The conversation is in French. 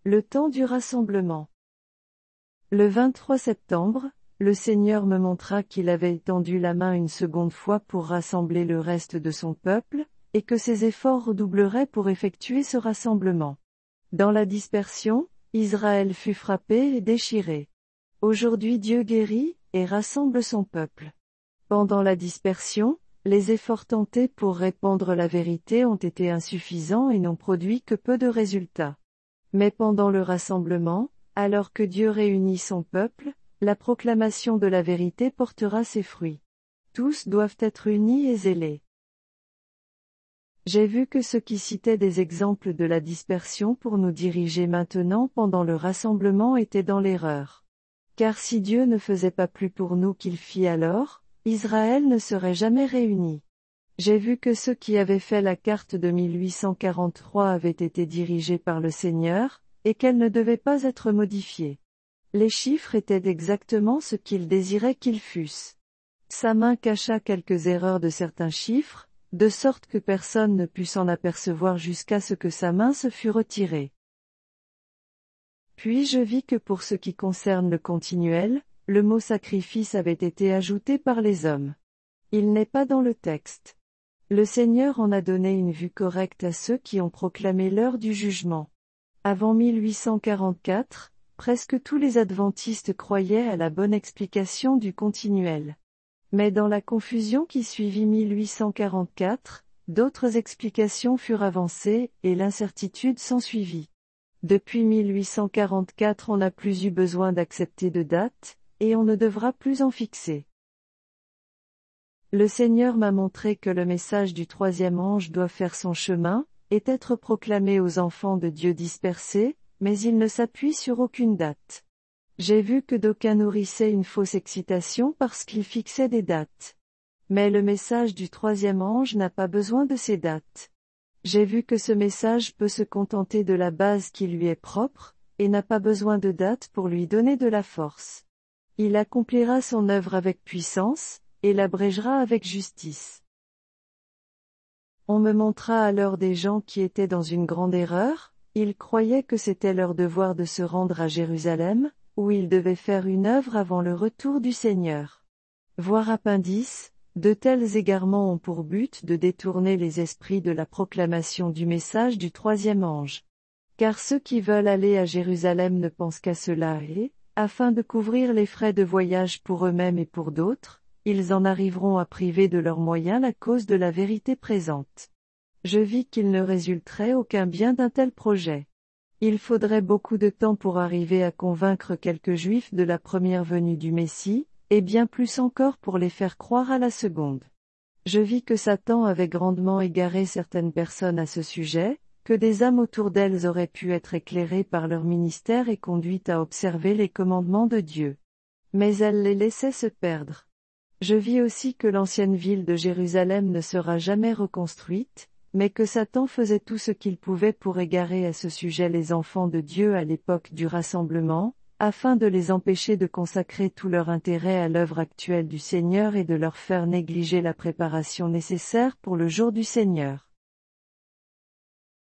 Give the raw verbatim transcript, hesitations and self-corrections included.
Le temps du rassemblement. Le vingt-trois septembre, le Seigneur me montra qu'il avait étendu la main une seconde fois pour rassembler le reste de son peuple, et que ses efforts redoubleraient pour effectuer ce rassemblement. Dans la dispersion, Israël fut frappé et déchiré. Aujourd'hui Dieu guérit, et rassemble son peuple. Pendant la dispersion, les efforts tentés pour répandre la vérité ont été insuffisants et n'ont produit que peu de résultats. Mais pendant le rassemblement, alors que Dieu réunit son peuple, la proclamation de la vérité portera ses fruits. Tous doivent être unis et zélés. J'ai vu que ceux qui citaient des exemples de la dispersion pour nous diriger maintenant pendant le rassemblement étaient dans l'erreur. Car si Dieu ne faisait pas plus pour nous qu'il fit alors, Israël ne serait jamais réuni. J'ai vu que ceux qui avaient fait la carte de mille huit cent quarante-trois avaient été dirigés par le Seigneur, et qu'elle ne devait pas être modifiée. Les chiffres étaient exactement ce qu'il désirait qu'ils fussent. Sa main cacha quelques erreurs de certains chiffres, de sorte que personne ne put s'en apercevoir jusqu'à ce que sa main se fût retirée. Puis je vis que pour ce qui concerne le continuel, le mot sacrifice avait été ajouté par les hommes. Il n'est pas dans le texte. Le Seigneur en a donné une vue correcte à ceux qui ont proclamé l'heure du jugement. Avant mille huit cent quarante-quatre, presque tous les adventistes croyaient à la bonne explication du continuel. Mais dans la confusion qui suivit mille huit cent quarante-quatre, d'autres explications furent avancées, et l'incertitude s'ensuivit. Depuis mille huit cent quarante-quatre on n'a plus eu besoin d'accepter de date, et on ne devra plus en fixer. Le Seigneur m'a montré que le message du troisième ange doit faire son chemin, et être proclamé aux enfants de Dieu dispersés, mais il ne s'appuie sur aucune date. J'ai vu que d'aucuns nourrissaient une fausse excitation parce qu'ils fixaient des dates. Mais le message du troisième ange n'a pas besoin de ces dates. J'ai vu que ce message peut se contenter de la base qui lui est propre, et n'a pas besoin de date pour lui donner de la force. Il accomplira son œuvre avec puissance, et l'abrégera avec justice. On me montra alors des gens qui étaient dans une grande erreur, ils croyaient que c'était leur devoir de se rendre à Jérusalem, où ils devaient faire une œuvre avant le retour du Seigneur. Voir appendice, de tels égarements ont pour but de détourner les esprits de la proclamation du message du troisième ange. Car ceux qui veulent aller à Jérusalem ne pensent qu'à cela et, afin de couvrir les frais de voyage pour eux-mêmes et pour d'autres, ils en arriveront à priver de leurs moyens la cause de la vérité présente. Je vis qu'il ne résulterait aucun bien d'un tel projet. Il faudrait beaucoup de temps pour arriver à convaincre quelques Juifs de la première venue du Messie, et bien plus encore pour les faire croire à la seconde. Je vis que Satan avait grandement égaré certaines personnes à ce sujet, que des âmes autour d'elles auraient pu être éclairées par leur ministère et conduites à observer les commandements de Dieu. Mais elles les laissaient se perdre. Je vis aussi que l'ancienne ville de Jérusalem ne sera jamais reconstruite, mais que Satan faisait tout ce qu'il pouvait pour égarer à ce sujet les enfants de Dieu à l'époque du rassemblement, afin de les empêcher de consacrer tout leur intérêt à l'œuvre actuelle du Seigneur et de leur faire négliger la préparation nécessaire pour le jour du Seigneur.